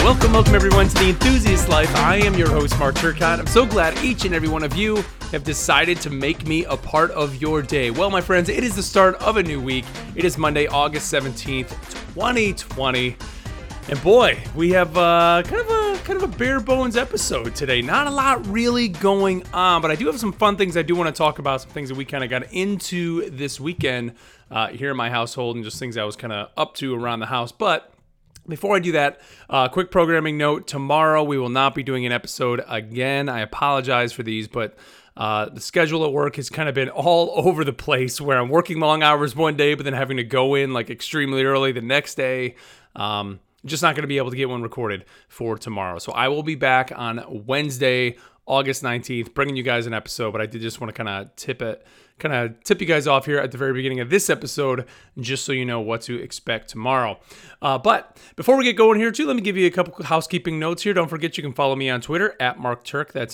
Welcome everyone to The Enthusiast Life. I am your host, Mark Turcotte. I'm so glad each and every one of you have decided to make me a part of your day. Well, my friends, it is the start of a new week. It is Monday, August 17th, 2020. And boy, we have kind of a bare bones episode today. Not a lot really going on, but I do have some fun things I do want to talk about, some things that we kind of got into this weekend here in my household and just things I was kind of up to around the house. But before I do that, quick programming note. Tomorrow we will not be doing an episode again. I apologize for these, but the schedule at work has kind of been all over the place where I'm working long hours one day, but then having to go in like extremely early the next day. Just not going to be able to get one recorded for tomorrow. So I will be back on Wednesday, August 19th, bringing you guys an episode, but I did just want to kind of tip you guys off here at the very beginning of this episode, just so you know what to expect tomorrow. But before we get going here too, let me give you a couple housekeeping notes here. Don't forget you can follow me on Twitter at Mark Turk. That's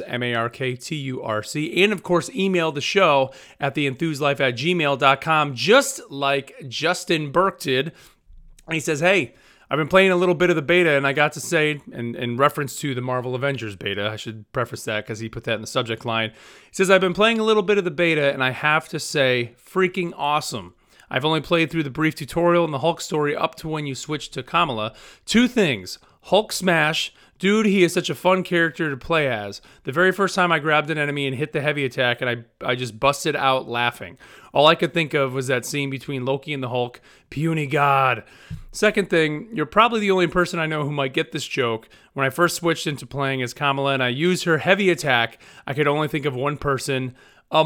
MarkTurc. And of course, email the show at theenthuslife@gmail.com, just like Justin Burke did. And he says, hey, I've been playing a little bit of the beta, and I got to say, in reference to the Marvel Avengers beta, I should preface that because he put that in the subject line. He says, I've been playing a little bit of the beta, and I have to say, freaking awesome. I've only played through the brief tutorial and the Hulk story up to when you switch to Kamala. Two things. Hulk smash. Dude, he is such a fun character to play as. The very first time I grabbed an enemy and hit the heavy attack, and I just busted out laughing. All I could think of was that scene between Loki and the Hulk. Puny God. Second thing, you're probably the only person I know who might get this joke. When I first switched into playing as Kamala and I used her heavy attack, I could only think of one person,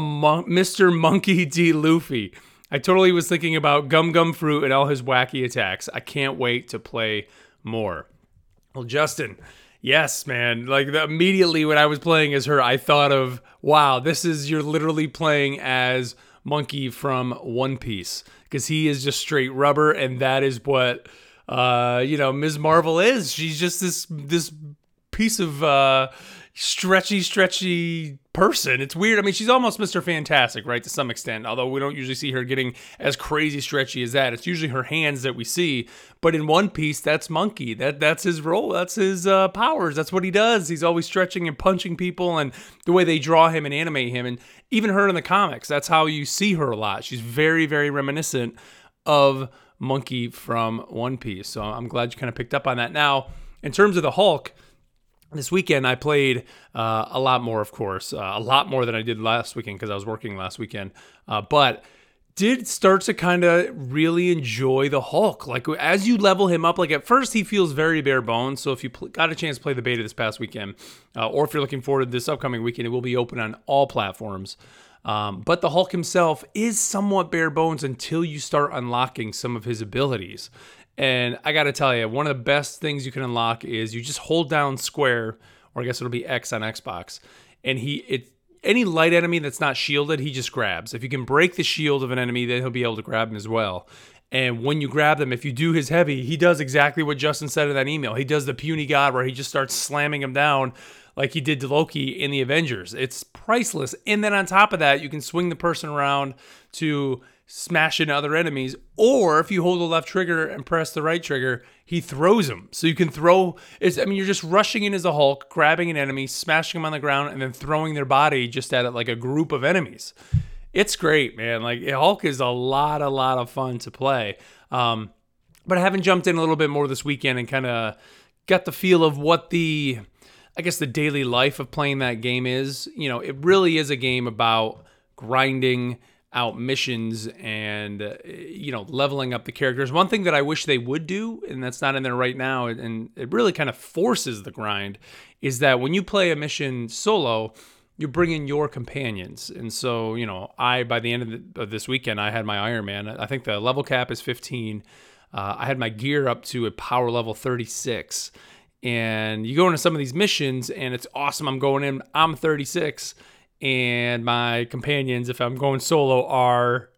Mr. Monkey D. Luffy. I totally was thinking about Gum Gum Fruit and all his wacky attacks. I can't wait to play more. Well, Justin, yes, man. Like immediately when I was playing as her, I thought of, wow, you're literally playing as Monkey from One Piece, because he is just straight rubber, and that is what Ms. Marvel is. She's just this piece of stretchy person. It's weird. I mean, she's almost Mr. Fantastic, right, to some extent, although we don't usually see her getting as crazy stretchy as that. It's usually her hands that we see, but in One Piece, that's Monkey. That's his role. That's his powers. That's what he does. He's always stretching and punching people, and the way they draw him and animate him, and even her in the comics, that's how you see her a lot. She's very, very reminiscent of Monkey from One Piece, so I'm glad you kind of picked up on that. Now, in terms of the Hulk, this weekend, I played a lot more, of course, a lot more than I did last weekend because I was working last weekend, but did start to kind of really enjoy the Hulk. Like, as you level him up, like at first he feels very bare bones, so if you got a chance to play the beta this past weekend, or if you're looking forward to this upcoming weekend, it will be open on all platforms. But the Hulk himself is somewhat bare bones until you start unlocking some of his abilities. And I got to tell you, one of the best things you can unlock is you just hold down square, or I guess it'll be X on Xbox, and any light enemy that's not shielded, he just grabs. If you can break the shield of an enemy, then he'll be able to grab him as well. And when you grab them, if you do his heavy, he does exactly what Justin said in that email. He does the puny God where he just starts slamming him down like he did to Loki in the Avengers. It's priceless. And then on top of that, you can swing the person around to smash into other enemies, or if you hold the left trigger and press the right trigger, he throws them. So you can you're just rushing in as a Hulk, grabbing an enemy, smashing them on the ground, and then throwing their body just at like a group of enemies. It's great, man. Like, Hulk is a lot of fun to play. But I haven't jumped in a little bit more this weekend and kind of got the feel of what the daily life of playing that game is. You know, it really is a game about grinding out missions and leveling up the characters. One thing that I wish they would do, and that's not in there right now, and it really kind of forces the grind, is that when you play a mission solo, you bring in your companions. And so, by the end of this weekend, I had my Iron Man. I think the level cap is 15. I had my gear up to a power level 36. And you go into some of these missions, and it's awesome. I'm 36. And my companions, if I'm going solo, are,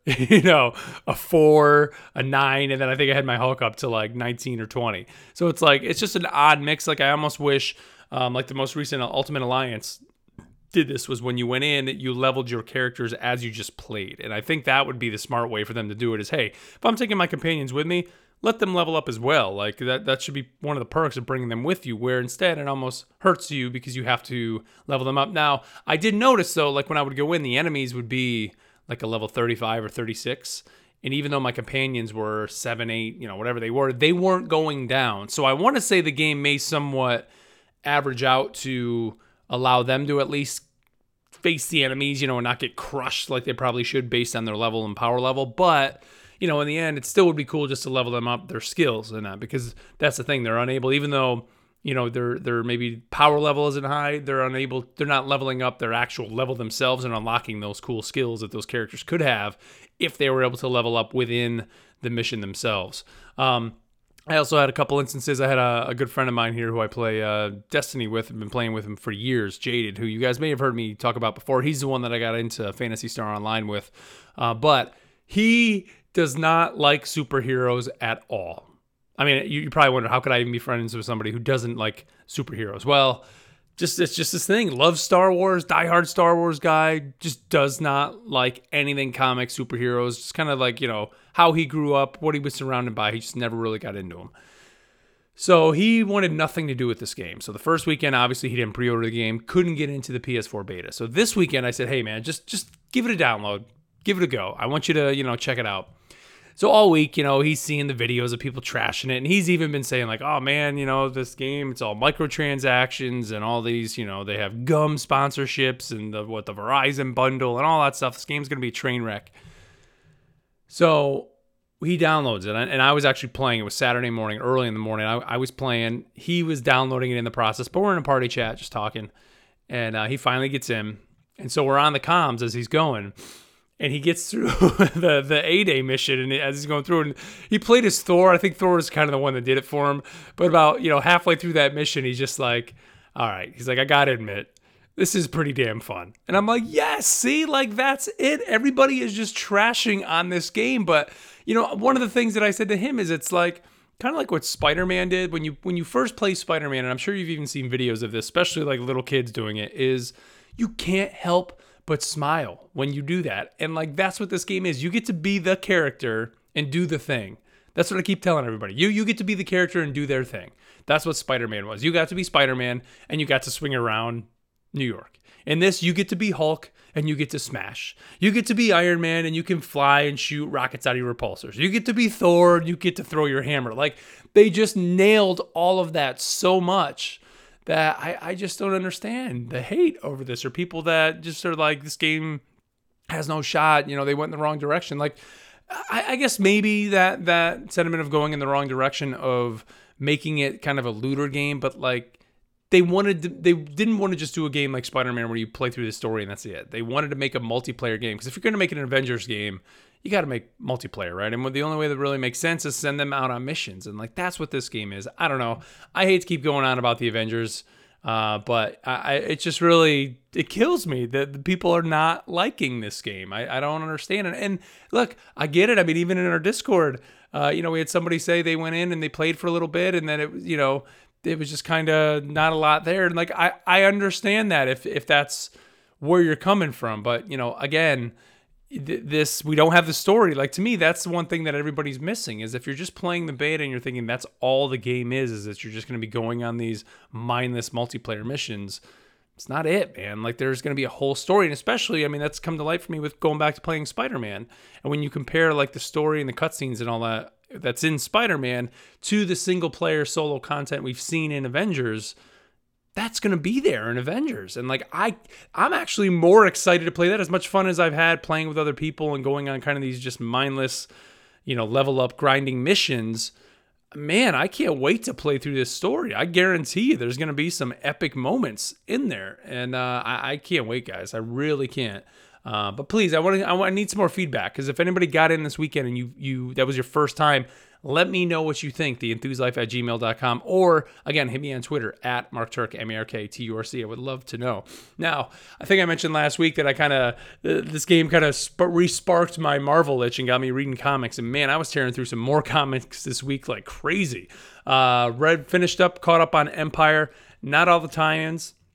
a 4, a 9, and then I think I had my Hulk up to like 19 or 20. So it's just an odd mix. Like, I almost wish, like the most recent Ultimate Alliance did this, was when you went in, you leveled your characters as you just played. And I think that would be the smart way for them to do it is, hey, if I'm taking my companions with me, let them level up as well. Like that should be one of the perks of bringing them with you, where instead it almost hurts you because you have to level them up. Now, I did notice though, like when I would go in, the enemies would be like a level 35 or 36. And even though my companions were 7, 8, whatever they weren't going down. So I want to say the game may somewhat average out to allow them to at least face the enemies, and not get crushed like they probably should based on their level and power level. But, in the end, it still would be cool just to level them up, their skills and that, because that's the thing. They're unable, even though, their maybe power level isn't high, they're not leveling up their actual level themselves and unlocking those cool skills that those characters could have if they were able to level up within the mission themselves. I also had a couple instances. I had a good friend of mine here who I play Destiny with. I've been playing with him for years, Jaded, who you guys may have heard me talk about before. He's the one that I got into Phantasy Star Online with. But he does not like superheroes at all. I mean, you probably wonder, how could I even be friends with somebody who doesn't like superheroes? Well, it's just this thing. Loves Star Wars, diehard Star Wars guy, just does not like anything comic, superheroes. Just kind of like, how he grew up, what he was surrounded by. He just never really got into them. So he wanted nothing to do with this game. So the first weekend, obviously, he didn't pre-order the game, couldn't get into the PS4 beta. So this weekend, I said, hey, man, just give it a download. Give it a go. I want you to, check it out. So all week, he's seeing the videos of people trashing it. And he's even been saying like, oh man, this game, it's all microtransactions and all these, they have gum sponsorships and the Verizon bundle and all that stuff. This game's going to be a train wreck. So he downloads it. And I was actually playing. It was Saturday morning, early in the morning. I was playing. He was downloading it in the process, but we're in a party chat just talking. And he finally gets in. And so we're on the comms as he's going. And he gets through the A-Day mission, and as he's going through, and he played as Thor. I think Thor is kind of the one that did it for him. But about, halfway through that mission, he's just like, all right. He's like, I got to admit, this is pretty damn fun. And I'm like, yes, see, like that's it. Everybody is just trashing on this game. But, one of the things that I said to him is it's like, kind of like what Spider-Man did when you first play Spider-Man, and I'm sure you've even seen videos of this, especially like little kids doing it, is you can't help but smile when you do that. And like, that's what this game is. You get to be the character and do the thing. That's what I keep telling everybody. You get to be the character and do their thing. That's what Spider-Man was. You got to be Spider-Man and you got to swing around New York. In this, you get to be Hulk and you get to smash. You get to be Iron Man and you can fly and shoot rockets out of your repulsors. You get to be Thor and you get to throw your hammer. Like, they just nailed all of that so much that I just don't understand the hate over this, or people that just are like, this game has no shot, they went in the wrong direction. Like, I guess maybe that sentiment of going in the wrong direction of making it kind of a looter game, but like they didn't want to just do a game like Spider-Man where you play through the story and that's it. They wanted to make a multiplayer game, because if you're going to make an Avengers game, you got to make multiplayer, right? And the only way that really makes sense is send them out on missions. And like, that's what this game is. I don't know. I hate to keep going on about the Avengers, but it just really, it kills me that the people are not liking this game. I don't understand it. And look, I get it. I mean, even in our Discord, we had somebody say they went in and they played for a little bit, and then it was just kind of not a lot there. And like, I understand that if that's where you're coming from, but again, we don't have the story. Like, to me, that's the one thing that everybody's missing, is if you're just playing the beta and you're thinking that's all the game is that you're just going to be going on these mindless multiplayer missions. It's not it, man. Like, there's going to be a whole story. And especially, I mean, that's come to light for me with going back to playing Spider-Man. And when you compare like the story and the cutscenes and all that that's in Spider-Man to the single player solo content we've seen in Avengers, that's going to be there in Avengers. And like, I'm actually more excited to play that. As much fun as I've had playing with other people and going on kind of these just mindless, level up grinding missions, man, I can't wait to play through this story. I guarantee you there's going to be some epic moments in there. And I can't wait, guys. I really can't. But please, I need some more feedback, because if anybody got in this weekend and you that was your first time, let me know what you think, theenthusiastlife@gmail.com, or again, hit me on Twitter at MarkTurk, MarkTurc. I would love to know. Now, I think I mentioned last week that this game kind of re-sparked my Marvel itch and got me reading comics. And man, I was tearing through some more comics this week like crazy. Caught up on Empire, not all the tie-ins.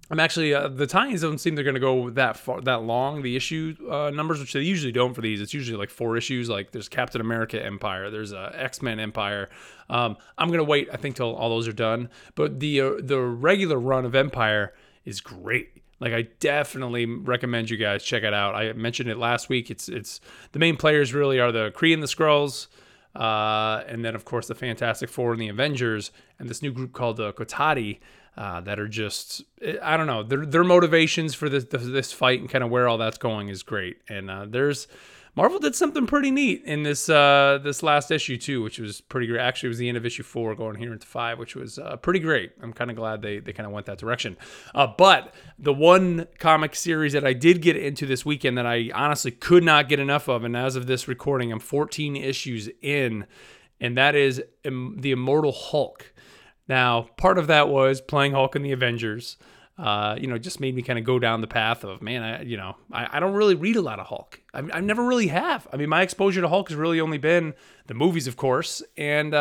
I'm actually the tie-ins don't seem they're going to go that long. The issue numbers, which they usually don't for these, it's usually like 4 issues. Like there's Captain America Empire, there's X-Men Empire. I'm going to wait, I think, till all those are done. But the regular run of Empire is great. Like I definitely recommend you guys check it out. I mentioned it last week. It's the main players really are the Kree and the Skrulls, and then of course the Fantastic Four and the Avengers, and this new group called the Kotati. That are just, I don't know, their motivations for this fight and kind of where all that's going is great. And Marvel did something pretty neat in this last issue too, which was pretty great. Actually, it was the end of issue 4 going here into 5, which was pretty great. I'm kind of glad they kind of went that direction. But the one comic series that I did get into this weekend that I honestly could not get enough of, and as of this recording, I'm 14 issues in, and that is the Immortal Hulk. Now, part of that was playing Hulk in the Avengers. Just made me kind of go down the path of, man, I don't really read a lot of Hulk. I never really have. I mean, my exposure to Hulk has really only been the movies, of course, and,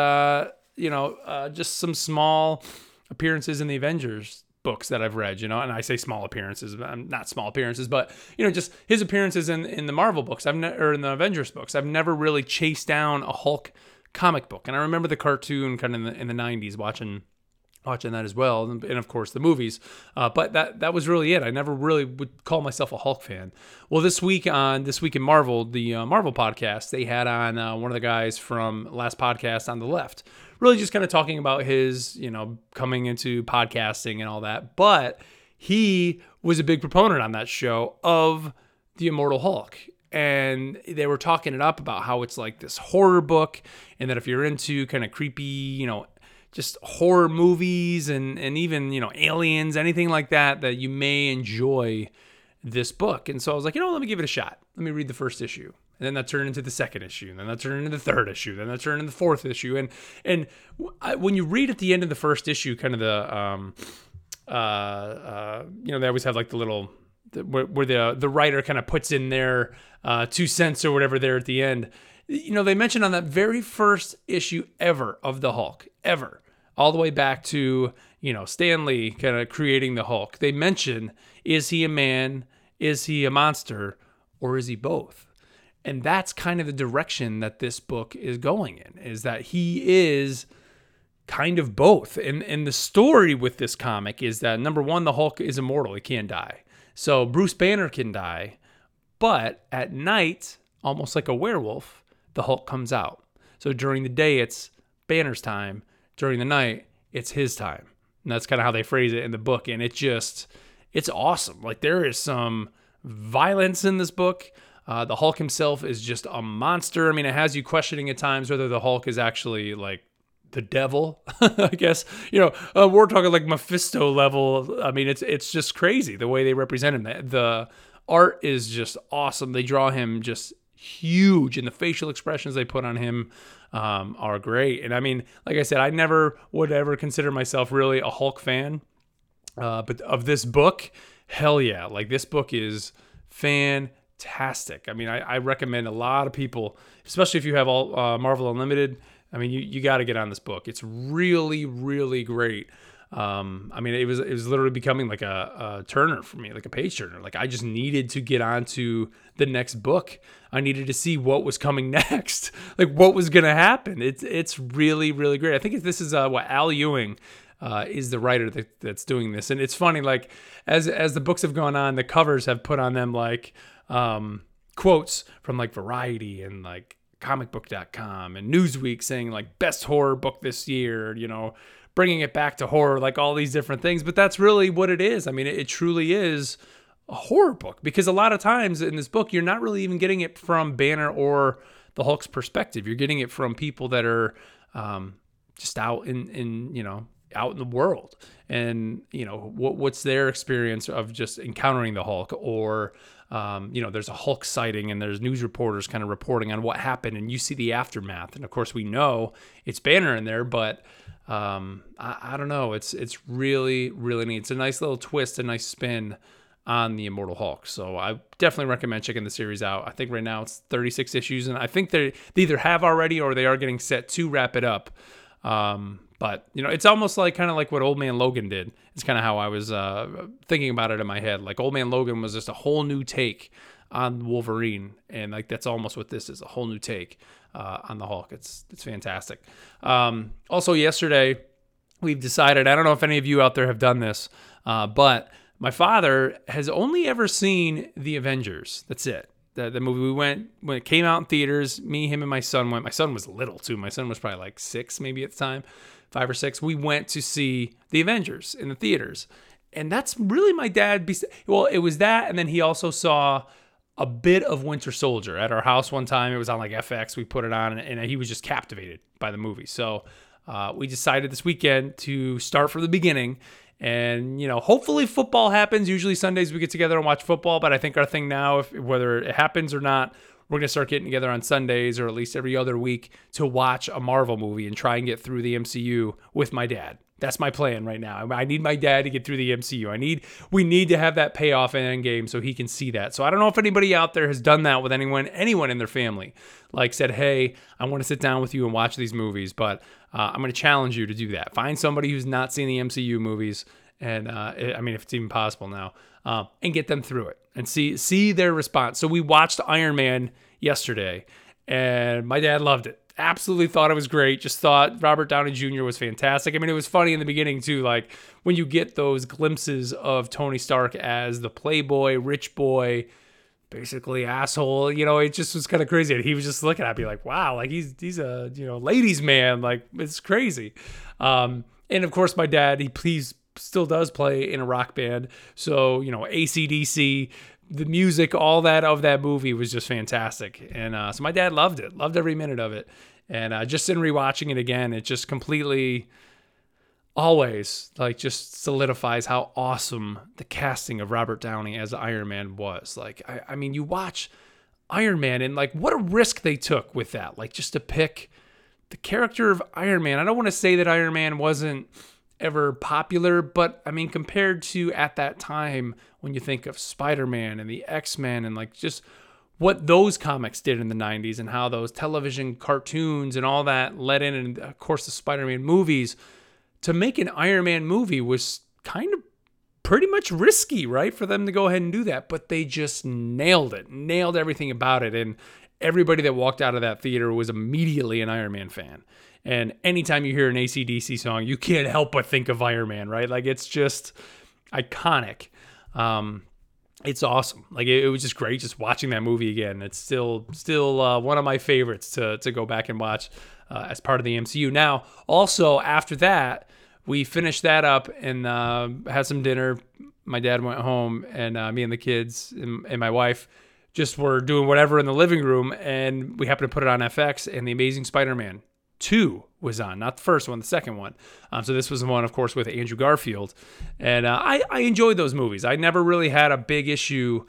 just some small appearances in the Avengers books that I've read, and I say small appearances, not small appearances, but, just his appearances in the Marvel books, or in the Avengers books. I've never really chased down a Hulk comic book. And I remember the cartoon kind of in the 90s watching that as well, and of course the movies, but that was really it. I never really would call myself a Hulk fan. Well, this week in Marvel, the Marvel podcast, they had on one of the guys from last podcast on the left, really just kind of talking about his coming into podcasting and all that, but he was a big proponent on that show of the Immortal Hulk. And they were talking it up about how it's like this horror book, and that if you're into kind of creepy, just horror movies and even, aliens, anything like that you may enjoy this book. And so I was like, let me give it a shot. Let me read the first issue. And then that turned into the second issue. And then that turned into the third issue. Then that turned into the fourth issue. And when you read at the end of the first issue, kind of the, they always have like the little, where the writer kind of puts in their 2 cents or whatever there at the end. They mentioned on that very first issue ever of the Hulk, ever, all the way back to, Stan Lee kind of creating the Hulk. They mention, is he a man, is he a monster, or is he both? And that's kind of the direction that this book is going in, is that he is kind of both. And the story with this comic is that, number one, the Hulk is immortal. He can't die. So Bruce Banner can die, but at night, almost like a werewolf, the Hulk comes out. So during the day, it's Banner's time. During the night, it's his time. And that's kind of how they phrase it in the book. And it's awesome. Like, there is some violence in this book. The Hulk himself is just a monster. I mean, it has you questioning at times whether the Hulk is actually like the devil, I guess. We're talking like Mephisto level. I mean, it's just crazy the way they represent him. The art is just awesome. They draw him just huge, and the facial expressions they put on him are great. And I mean, like I said, I never would ever consider myself really a Hulk fan, but of this book, hell yeah. Like, this book is fantastic. I mean, I recommend a lot of people, especially if you have all Marvel Unlimited. I mean, you got to get on this book. It's really, really great. I mean, it was literally becoming like a turner for me, like a page turner. Like, I just needed to get onto the next book. I needed to see what was coming next, like what was going to happen. It's really, really great. I think this is Al Ewing is the writer that's doing this. And it's funny, like as the books have gone on, the covers have put on them like quotes from like Variety and like comicbook.com and Newsweek saying like best horror book this year, bringing it back to horror, like all these different things. But that's really what it is. I mean, it truly is a horror book, because a lot of times in this book, you're not really even getting it from Banner or the Hulk's perspective. You're getting it from people that are just out out in the world, and what's their experience of just encountering the Hulk, or there's a Hulk sighting and there's news reporters kind of reporting on what happened, and you see the aftermath. And of course we know it's Banner in there, but I don't know. It's really, really neat. It's a nice little twist, a nice spin on the Immortal Hulk. So I definitely recommend checking the series out. I think right now it's 36 issues, and I think they either have already or they are getting set to wrap it up. But it's almost like kind of like what Old Man Logan did. It's kind of how I was thinking about it in my head. Like Old Man Logan was just a whole new take on Wolverine, and like that's almost what this is, a whole new take on the Hulk. It's fantastic. Also yesterday, we've decided, I don't know if any of you out there have done this, but my father has only ever seen The Avengers. That's it. The movie we went, when it came out in theaters, me, him, and my son went. My son was little too. My son was probably like 6 maybe at the time, 5 or 6. We went to see The Avengers in the theaters. And that's really my dad. Well, it was that, and then he also saw a bit of Winter Soldier at our house one time. It was on like FX. We put it on, and he was just captivated by the movie. So we decided this weekend to start from the beginning. And, hopefully football happens. Usually Sundays we get together and watch football. But I think our thing now, whether it happens or not, we're going to start getting together on Sundays or at least every other week to watch a Marvel movie and try and get through the MCU with my dad. That's my plan right now. I need my dad to get through the MCU. We need to have that payoff in Endgame so he can see that. So I don't know if anybody out there has done that with anyone in their family. Like said, hey, I want to sit down with you and watch these movies, but I'm going to challenge you to do that. Find somebody who's not seen the MCU movies, and if it's even possible now, and get them through it and see their response. So we watched Iron Man yesterday, and my dad loved it. Absolutely thought it was great. Just thought Robert Downey Jr. was fantastic. It was funny in the beginning too, like when you get those glimpses of Tony Stark as the playboy, rich boy, basically asshole. It just was kind of crazy. And he was just looking at me like, wow, like he's a ladies' man. Like it's crazy. And of course, my dad, he still does play in a rock band. So AC/DC. The music, all that of that movie was just fantastic. And so my dad loved it, loved every minute of it. And just in rewatching it again, it just completely always like just solidifies how awesome the casting of Robert Downey as Iron Man was. Like, you watch Iron Man and like what a risk they took with that. Like just to pick the character of Iron Man. I don't want to say that Iron Man wasn't ever popular, but compared to at that time when you think of Spider-Man and the X-Men and like just what those comics did in the 90s and how those television cartoons and all that led in, and of course the Spider-Man movies, to make an Iron Man movie was kind of pretty much risky, right? For them to go ahead and do that, but they just nailed everything about it. And everybody that walked out of that theater was immediately an Iron Man fan. And anytime you hear an AC/DC song, you can't help but think of Iron Man, right? Like it's just iconic. It's awesome. Like it was just great just watching that movie again. It's still one of my favorites to go back and watch as part of the MCU. Now, also after that, we finished that up and had some dinner. My dad went home, and me and the kids and my wife just were doing whatever in the living room, and we happened to put it on FX, and The Amazing Spider-Man 2 was on, not the first one, the second one. So this was the one, of course, with Andrew Garfield. And I enjoyed those movies. I never really had a big issue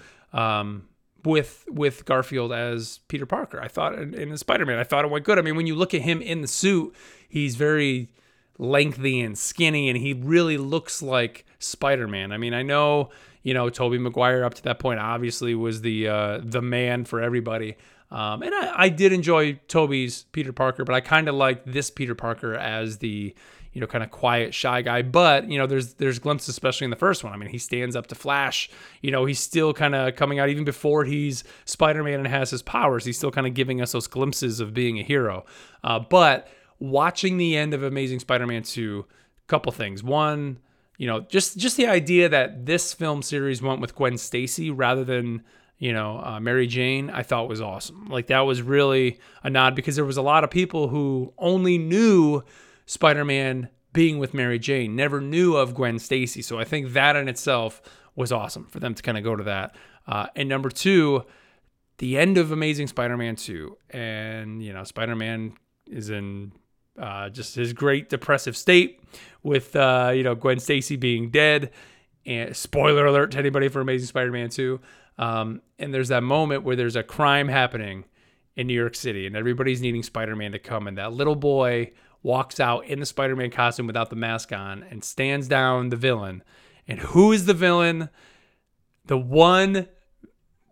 with Garfield as Peter Parker. I thought in Spider-Man, I thought it went good. When you look at him in the suit, he's very lengthy and skinny, and he really looks like Spider-Man. I know, Tobey Maguire up to that point obviously was the man for everybody. And I did enjoy Tobey's Peter Parker, but I kind of like this Peter Parker as the, kind of quiet, shy guy. But, there's glimpses, especially in the first one. He stands up to Flash. He's still kind of coming out even before he's Spider-Man and has his powers. He's still kind of giving us those glimpses of being a hero. But watching the end of Amazing Spider-Man 2, a couple things. One, just the idea that this film series went with Gwen Stacy rather than Mary Jane, I thought was awesome. Like that was really a nod because there was a lot of people who only knew Spider-Man being with Mary Jane, never knew of Gwen Stacy. So I think that in itself was awesome for them to kind of go to that. And number two, the end of Amazing Spider-Man 2, and Spider-Man is in just his great depressive state with Gwen Stacy being dead. And spoiler alert to anybody for Amazing Spider-Man 2. And there's that moment where there's a crime happening in New York City and everybody's needing Spider-Man to come. And that little boy walks out in the Spider-Man costume without the mask on and stands down the villain. And who is the villain? The one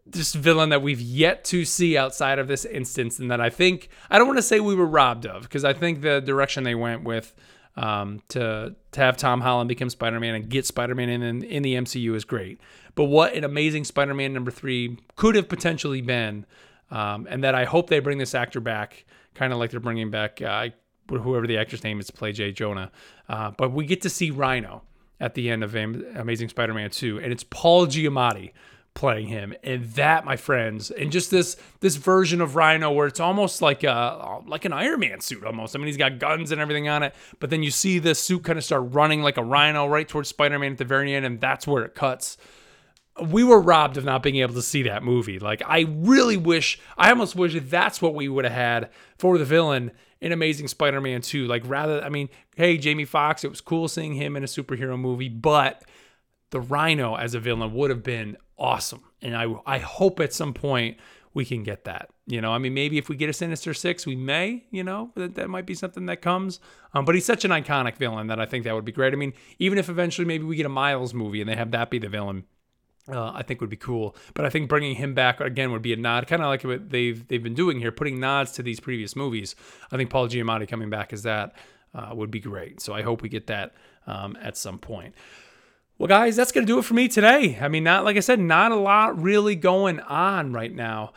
this villain that we've yet to see outside of this instance, and that I don't want to say we were robbed of, because I think the direction they went with to have Tom Holland become Spider-Man and get Spider-Man in the MCU is great. But what an Amazing Spider-Man number 3 could have potentially been, and that I hope they bring this actor back, kind of like they're bringing back whoever the actor's name is to play J. Jonah. But we get to see Rhino at the end of Amazing Spider-Man 2, and it's Paul Giamatti playing him. And that, my friends, and just this version of Rhino where it's almost like an Iron Man suit almost. I mean, he's got guns and everything on it, but then you see the suit kind of start running like a rhino right towards Spider-Man at the very end, and that's where it cuts. We were robbed of not being able to see that movie. Like, I almost wish that's what we would have had for the villain in Amazing Spider-Man 2. Like, hey, Jamie Foxx, it was cool seeing him in a superhero movie, but the Rhino as a villain would have been awesome. And I hope at some point we can get that. Maybe if we get a Sinister Six, we may, that might be something that comes. But he's such an iconic villain that I think that would be great. Even if eventually maybe we get a Miles movie and they have that be the villain, I think would be cool. But I think bringing him back again would be a nod, kind of like what they've been doing here, putting nods to these previous movies. I think Paul Giamatti coming back as that would be great. So I hope we get that at some point. Well, guys, that's going to do it for me today. Not a lot really going on right now.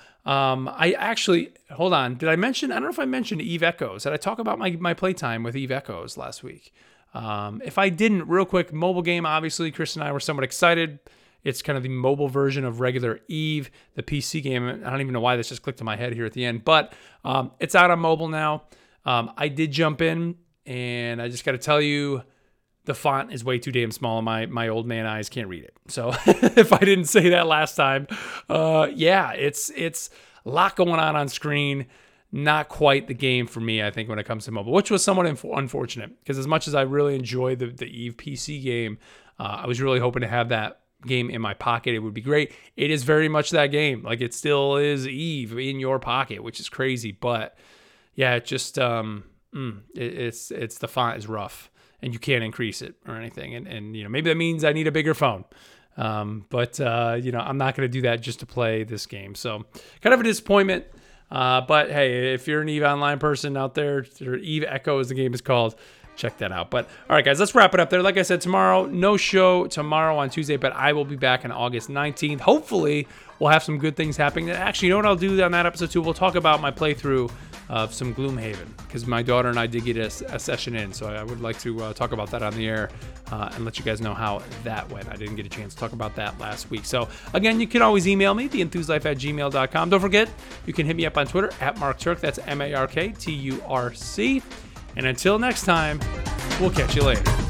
Hold on. Did I mention? I don't know if I mentioned Eve Echoes. Did I talk about my playtime with Eve Echoes last week? If I didn't, real quick, mobile game, obviously, Chris and I were somewhat excited. It's kind of the mobile version of regular Eve, the PC game. I don't even know why this just clicked in my head here at the end, but it's out on mobile now. I did jump in, and I just got to tell you, the font is way too damn small, and my old man eyes can't read it. So if I didn't say that last time, it's a lot going on screen. Not quite the game for me, I think, when it comes to mobile, which was somewhat unfortunate, because as much as I really enjoyed the Eve PC game, I was really hoping to have that game in my pocket. It would be great. It is very much that game. Like, it still is Eve in your pocket, which is crazy. But yeah, it just it's the font is rough, and you can't increase it or anything. And maybe that means I need a bigger phone. But I'm not going to do that just to play this game. So kind of a disappointment. But hey, if you're an Eve Online person out there, or Eve Echo as the game is called, check that out. But all right, guys, let's wrap it up there. Like I said, tomorrow, no show tomorrow on Tuesday, but I will be back on August 19th. Hopefully, we'll have some good things happening. Actually, you know what I'll do on that episode too? We'll talk about my playthrough of some Gloomhaven, because my daughter and I did get a session in, so I would like to talk about that on the air and let you guys know how that went. I didn't get a chance to talk about that last week. So again, you can always email me, theenthuselife@gmail.com. Don't forget, you can hit me up on Twitter @MarkTurk. That's MarkTurc. And until next time, we'll catch you later.